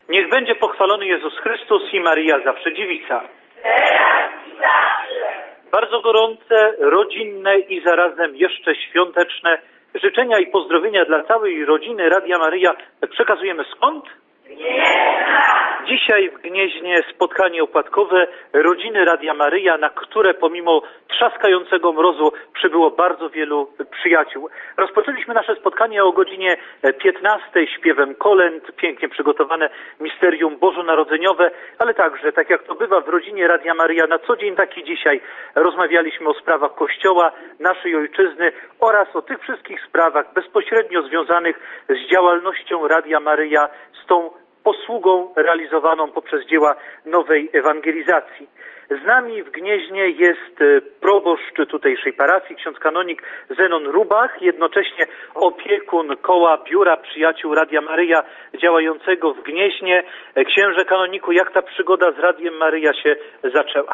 Niech będzie pochwalony Jezus Chrystus i Maryja zawsze dziewica. Teraz i zawsze. Bardzo gorące, rodzinne i zarazem jeszcze świąteczne życzenia i pozdrowienia dla całej rodziny Radia Maryja przekazujemy skąd? Dzisiaj w Gnieźnie spotkanie opłatkowe rodziny Radia Maryja, na które pomimo trzaskającego mrozu przybyło bardzo wielu przyjaciół. Rozpoczęliśmy nasze spotkanie o godzinie 15 śpiewem kolęd, pięknie przygotowane misterium bożonarodzeniowe, ale także, tak jak to bywa w rodzinie Radia Maryja, na co dzień taki dzisiaj rozmawialiśmy o sprawach Kościoła, naszej ojczyzny oraz o tych wszystkich sprawach bezpośrednio związanych z działalnością Radia Maryja, z tą posługą realizowaną poprzez dzieła nowej ewangelizacji. Z nami w Gnieźnie jest proboszcz tutejszej parafii, ksiądz kanonik Zenon Rubach, jednocześnie opiekun koła Biura Przyjaciół Radia Maryja działającego w Gnieźnie. Księże kanoniku, jak ta przygoda z Radiem Maryja się zaczęła?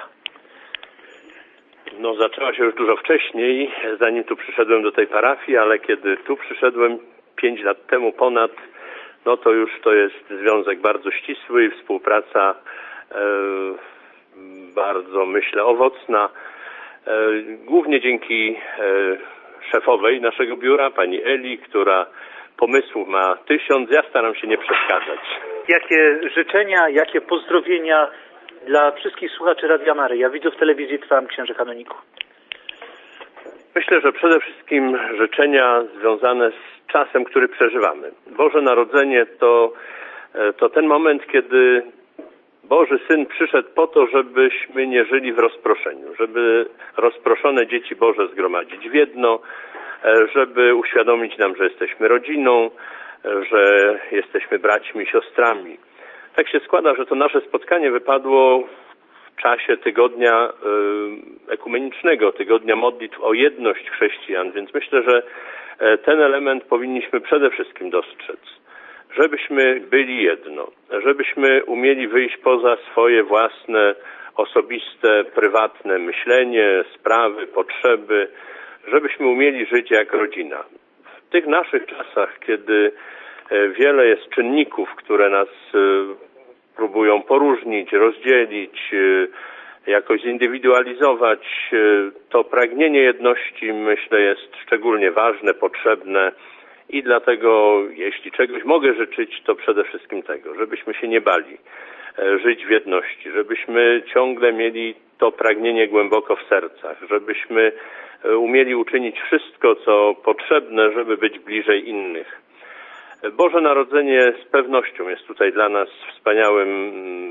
No, zaczęła się już dużo wcześniej, zanim tu przyszedłem do tej parafii, ale kiedy tu przyszedłem 5 lat temu ponad, no to już to jest związek bardzo ścisły i współpraca bardzo, myślę, owocna. Głównie dzięki szefowej naszego biura, pani Eli, która pomysłów ma 1000. Ja staram się nie przeszkadzać. Jakie życzenia, jakie pozdrowienia dla wszystkich słuchaczy Radia Maryja, widzów telewizji Trwam, księże kanoniku? Myślę, że przede wszystkim życzenia związane z czasem, który przeżywamy. Boże Narodzenie to ten moment, kiedy Boży Syn przyszedł po to, żebyśmy nie żyli w rozproszeniu, żeby rozproszone dzieci Boże zgromadzić w jedno, żeby uświadomić nam, że jesteśmy rodziną, że jesteśmy braćmi i siostrami. Tak się składa, że to nasze spotkanie wypadło w czasie tygodnia ekumenicznego, tygodnia modlitw o jedność chrześcijan, więc myślę, że ten element powinniśmy przede wszystkim dostrzec. Żebyśmy byli jedno, żebyśmy umieli wyjść poza swoje własne, osobiste, prywatne myślenie, sprawy, potrzeby, żebyśmy umieli żyć jak rodzina. W tych naszych czasach, kiedy wiele jest czynników, które nas próbują poróżnić, rozdzielić, jakoś zindywidualizować, to pragnienie jedności, myślę, jest szczególnie ważne, potrzebne i dlatego, jeśli czegoś mogę życzyć, to przede wszystkim tego, żebyśmy się nie bali żyć w jedności, żebyśmy ciągle mieli to pragnienie głęboko w sercach, żebyśmy umieli uczynić wszystko, co potrzebne, żeby być bliżej innych. Boże Narodzenie z pewnością jest tutaj dla nas wspaniałym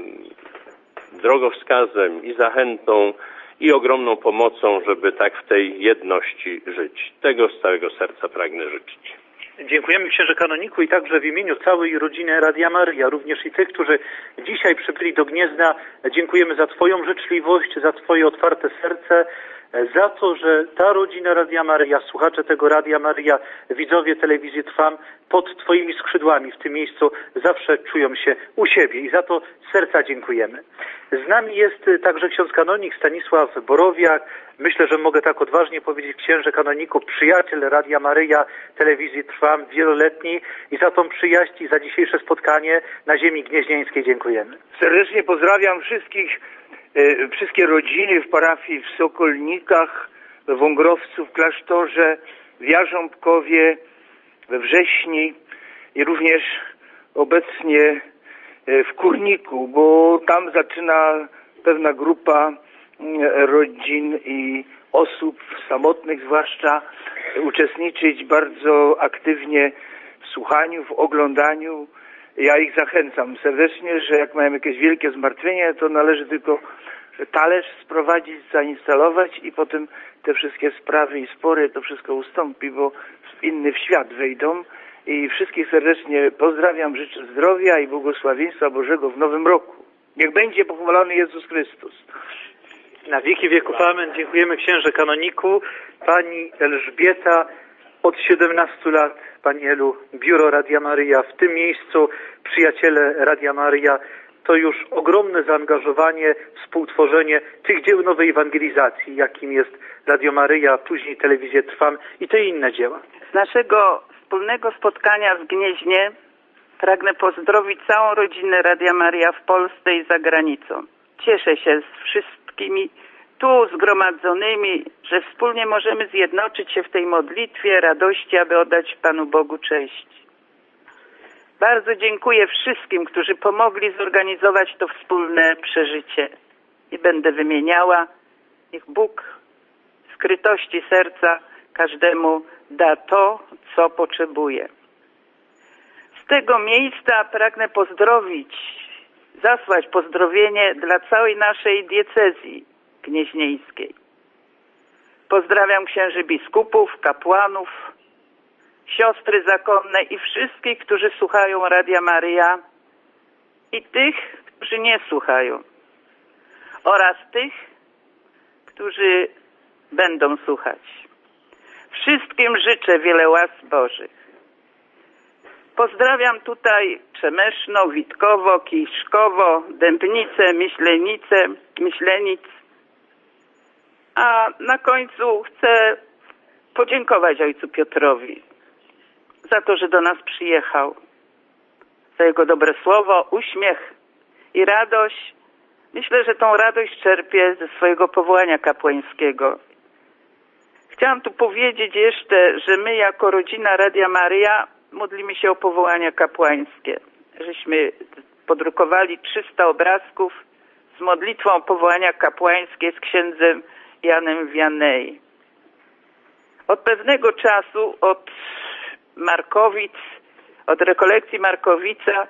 drogowskazem i zachętą i ogromną pomocą, żeby tak w tej jedności żyć. Tego z całego serca pragnę życzyć. Dziękujemy księże kanoniku i także w imieniu całej rodziny Radia Maryja, również i tych, którzy dzisiaj przybyli do Gniezna. Dziękujemy za Twoją życzliwość, za Twoje otwarte serce, za to, że ta rodzina Radia Maryja, słuchacze tego Radia Maryja, widzowie telewizji Trwam pod Twoimi skrzydłami w tym miejscu zawsze czują się u siebie i za to z serca dziękujemy. Z nami jest także ksiądz kanonik Stanisław Borowiak. Myślę, że mogę tak odważnie powiedzieć, księże kanoniku, przyjaciel Radia Maryja, telewizji Trwam, wieloletni i za tą przyjaźń i za dzisiejsze spotkanie na ziemi gnieźnieńskiej dziękujemy. Serdecznie pozdrawiam wszystkie rodziny w parafii w Sokolnikach, we Wągrowcu, w klasztorze, w Jarząbkowie, we Wrześni i również obecnie w Kurniku, bo tam zaczyna pewna grupa rodzin i osób samotnych zwłaszcza uczestniczyć bardzo aktywnie w słuchaniu, w oglądaniu. Ja ich zachęcam serdecznie, że jak mają jakieś wielkie zmartwienie, to należy tylko talerz sprowadzić, zainstalować i potem te wszystkie sprawy i spory, to wszystko ustąpi, bo w inny świat wejdą. I wszystkich serdecznie pozdrawiam, życzę zdrowia i błogosławieństwa Bożego w nowym roku. Niech będzie pochwalony Jezus Chrystus. Na wieki wieków amen. Dziękujemy księże kanoniku. Pani Elżbieta od 17 lat, Pani Elu, Biuro Radia Maryja w tym miejscu, przyjaciele Radia Maryja, to już ogromne zaangażowanie, współtworzenie tych dzieł nowej ewangelizacji, jakim jest Radio Maryja, później Telewizja Trwam i te inne dzieła. Z naszego wspólnego spotkania w Gnieźnie Pragnę pozdrowić całą rodzinę Radia Maryja w Polsce i za granicą. Cieszę się z wszystkimi tu zgromadzonymi, że wspólnie możemy zjednoczyć się w tej modlitwie, radości, aby oddać Panu Bogu cześć. Bardzo dziękuję wszystkim, którzy pomogli zorganizować to wspólne przeżycie. Nie będę wymieniała. Niech Bóg w skrytości serca każdemu da to, co potrzebuje. Z tego miejsca pragnę zasłać pozdrowienie dla całej naszej diecezji gnieźnieńskiej. Pozdrawiam księży biskupów, kapłanów, siostry zakonne i wszystkich, którzy słuchają Radia Maryja i tych, którzy nie słuchają oraz tych, którzy będą słuchać. Wszystkim życzę wiele łask Bożych. Pozdrawiam tutaj Przemeszno, Witkowo, Kiszkowo, Dębnice, Myślenic. A na końcu chcę podziękować ojcu Piotrowi za to, że do nas przyjechał. Za jego dobre słowo, uśmiech i radość. Myślę, że tą radość czerpie ze swojego powołania kapłańskiego. Chciałam tu powiedzieć jeszcze, że my jako rodzina Radia Maryja modlimy się o powołania kapłańskie. Żeśmy podrukowali 300 obrazków z modlitwą o powołania kapłańskie z księdzem Janem Vianney. Od pewnego czasu, od Markowic, od rekolekcji Markowica,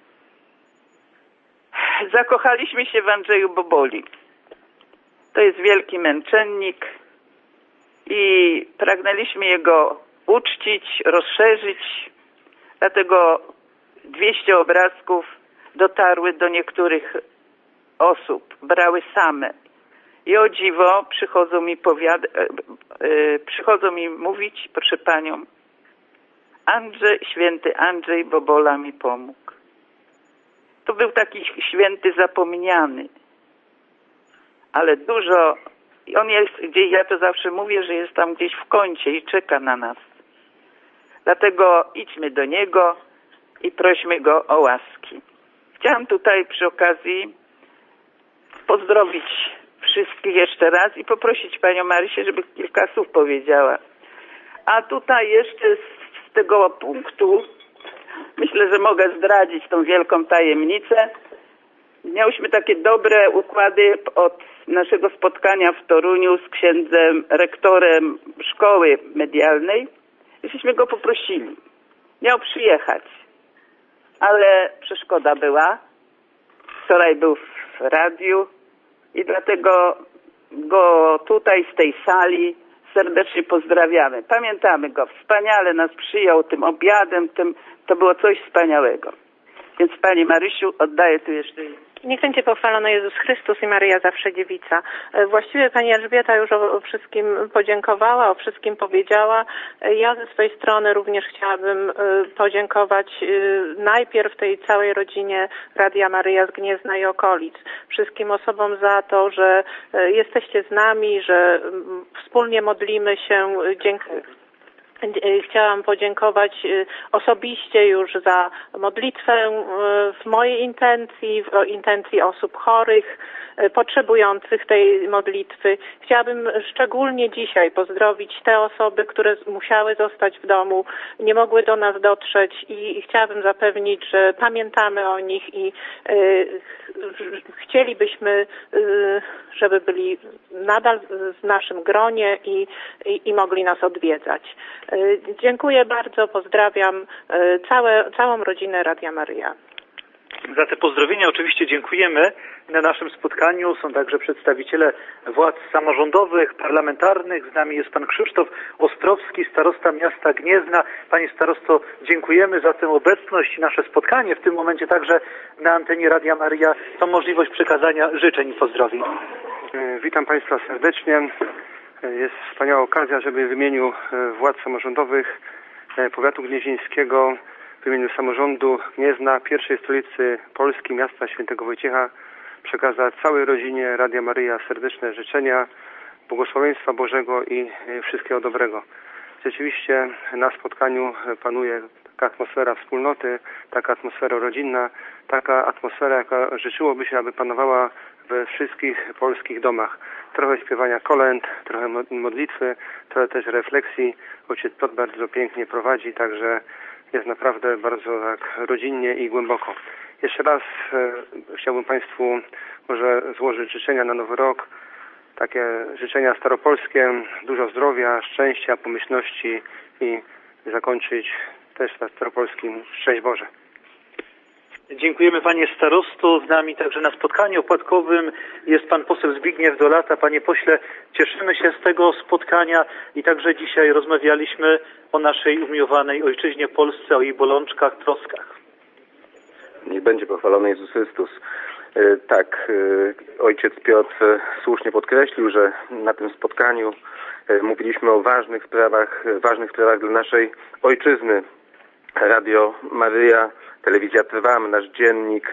zakochaliśmy się w Andrzeju Boboli. To jest wielki męczennik i pragnęliśmy jego uczcić, rozszerzyć. Dlatego 200 obrazków dotarły do niektórych osób, brały same. I o dziwo przychodzą mi mówić, proszę panią, święty Andrzej Bobola mi pomógł. To był taki święty zapomniany, ale dużo, on jest gdzieś, ja to zawsze mówię, że jest tam gdzieś w kącie i czeka na nas. Dlatego idźmy do niego i prośmy go o łaski. Chciałam tutaj przy okazji pozdrowić wszystkich jeszcze raz i poprosić panią Marysię, żeby kilka słów powiedziała. A tutaj jeszcze z tego punktu myślę, że mogę zdradzić tą wielką tajemnicę. Miałyśmy takie dobre układy od naszego spotkania w Toruniu z księdzem rektorem szkoły medialnej. Żeśmy go poprosili. Miał przyjechać, ale przeszkoda była. Wczoraj był w radiu i dlatego go tutaj z tej sali serdecznie pozdrawiamy. Pamiętamy go. Wspaniale nas przyjął tym obiadem. To było coś wspaniałego. Więc Pani Marysiu, oddaję tu jeszcze. Niech będzie pochwalony Jezus Chrystus i Maryja zawsze dziewica. Właściwie Pani Elżbieta już o wszystkim podziękowała, o wszystkim powiedziała. Ja ze swojej strony również chciałabym podziękować najpierw tej całej rodzinie Radia Maryja z Gniezna i okolic. Wszystkim osobom za to, że jesteście z nami, że wspólnie modlimy się. Chciałam podziękować osobiście już za modlitwę w mojej intencji, w intencji osób chorych, potrzebujących tej modlitwy. Chciałabym szczególnie dzisiaj pozdrowić te osoby, które musiały zostać w domu, nie mogły do nas dotrzeć i chciałabym zapewnić, że pamiętamy o nich i chcielibyśmy, żeby byli nadal w naszym gronie i mogli nas odwiedzać. Dziękuję bardzo, pozdrawiam całą rodzinę Radia Maryja. Za te pozdrowienia oczywiście dziękujemy. Na naszym spotkaniu są także przedstawiciele władz samorządowych, parlamentarnych. Z nami jest pan Krzysztof Ostrowski, starosta miasta Gniezna. Panie starosto, dziękujemy za tę obecność i nasze spotkanie. W tym momencie także na antenie Radia Maryja to możliwość przekazania życzeń i pozdrowień. Witam Państwa serdecznie. Jest wspaniała okazja, żeby w imieniu władz samorządowych powiatu gnieźnieńskiego, w imieniu samorządu Gniezna, pierwszej stolicy Polski, miasta Świętego Wojciecha, przekazać całej rodzinie Radia Maryja serdeczne życzenia, błogosławieństwa Bożego i wszystkiego dobrego. Rzeczywiście na spotkaniu panuje taka atmosfera wspólnoty, taka atmosfera rodzinna, taka atmosfera, jaka życzyłoby się, aby panowała we wszystkich polskich domach. Trochę śpiewania kolęd, trochę modlitwy, trochę też refleksji. Ojciec Piotr bardzo pięknie prowadzi, także jest naprawdę bardzo tak rodzinnie i głęboko. Jeszcze raz chciałbym Państwu może złożyć życzenia na Nowy Rok. Takie życzenia staropolskie, dużo zdrowia, szczęścia, pomyślności i zakończyć też na staropolskim szczęść Boże. Dziękujemy panie starosto. Z nami także na spotkaniu opłatkowym jest pan poseł Zbigniew Dolata. Panie pośle, cieszymy się z tego spotkania i także dzisiaj rozmawialiśmy o naszej umiłowanej ojczyźnie Polsce, o jej bolączkach, troskach. Niech będzie pochwalony Jezus Chrystus. Tak, ojciec Piotr słusznie podkreślił, że na tym spotkaniu mówiliśmy o ważnych sprawach dla naszej ojczyzny. Radio Maryja, Telewizja Trwam, nasz dziennik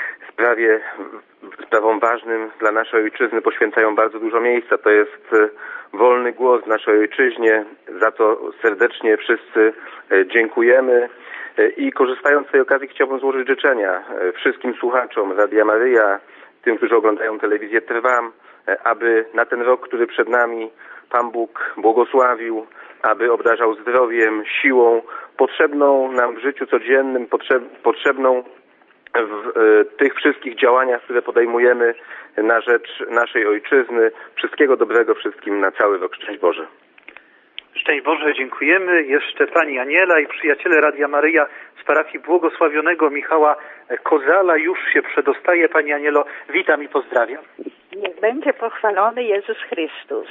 sprawom ważnym dla naszej ojczyzny poświęcają bardzo dużo miejsca. To jest wolny głos w naszej ojczyźnie, za to serdecznie wszyscy dziękujemy. I korzystając z tej okazji chciałbym złożyć życzenia wszystkim słuchaczom Radia Maryja, tym, którzy oglądają Telewizję Trwam, aby na ten rok, który przed nami, Pan Bóg błogosławił, aby obdarzał zdrowiem, siłą, potrzebną nam w życiu codziennym, potrzebną w tych wszystkich działaniach, które podejmujemy na rzecz naszej ojczyzny. Wszystkiego dobrego wszystkim na cały rok. Szczęść Boże. Szczęść Boże, dziękujemy. Jeszcze pani Aniela i przyjaciele Radia Maryja z parafii błogosławionego Michała Kozala już się przedostaje. Pani Anielo, witam i pozdrawiam. Niech będzie pochwalony Jezus Chrystus.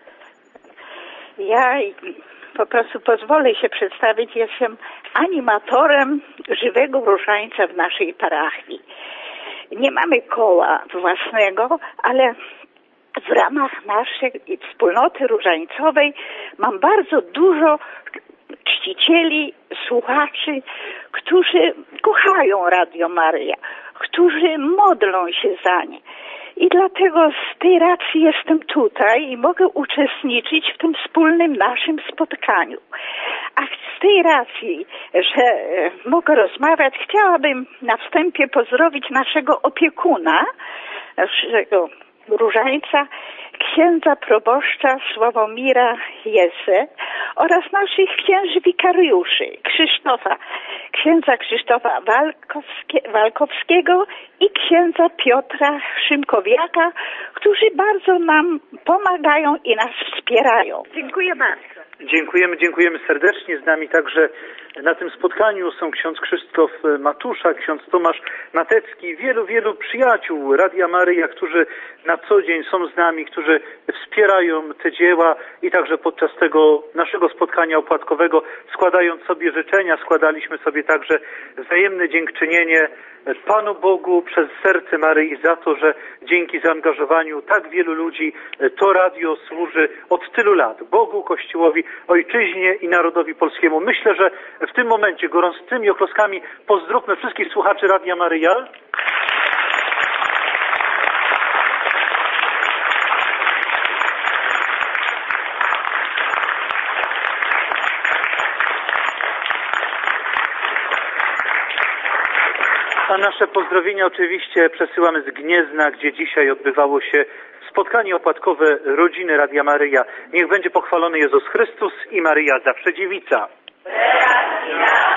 Ja po prostu pozwolę się przedstawić, jestem animatorem żywego różańca w naszej parafii. Nie mamy koła własnego, ale w ramach naszej wspólnoty różańcowej mam bardzo dużo czcicieli, słuchaczy, którzy kochają Radio Maryja, którzy modlą się za nie. I dlatego z tej racji jestem tutaj i mogę uczestniczyć w tym wspólnym naszym spotkaniu. A z tej racji, że mogę rozmawiać, chciałabym na wstępie pozdrowić naszego opiekuna, naszego różańca, księdza proboszcza Sławomira Jesę oraz naszych księży wikariuszy, księdza Krzysztofa Walkowskiego i księdza Piotra Szymkowiaka, którzy bardzo nam pomagają i nas wspierają. Dziękuję bardzo. Dziękujemy serdecznie. Z nami także na tym spotkaniu są ksiądz Krzysztof Matusza, ksiądz Tomasz Matecki, wielu przyjaciół Radia Maryja, którzy na co dzień są z nami, którzy wspierają te dzieła i także podczas tego naszego spotkania opłatkowego składając sobie życzenia, składaliśmy sobie także wzajemne dziękczynienie Panu Bogu przez serce Maryi za to, że dzięki zaangażowaniu tak wielu ludzi to radio służy od tylu lat Bogu, Kościołowi, ojczyźnie i narodowi polskiemu. Myślę, że w tym momencie gorącymi oklaskami pozdrówmy wszystkich słuchaczy Radia Maryja. A nasze pozdrowienia oczywiście przesyłamy z Gniezna, gdzie dzisiaj odbywało się spotkanie opłatkowe rodziny Radia Maryja. Niech będzie pochwalony Jezus Chrystus i Maryja zawsze dziewica.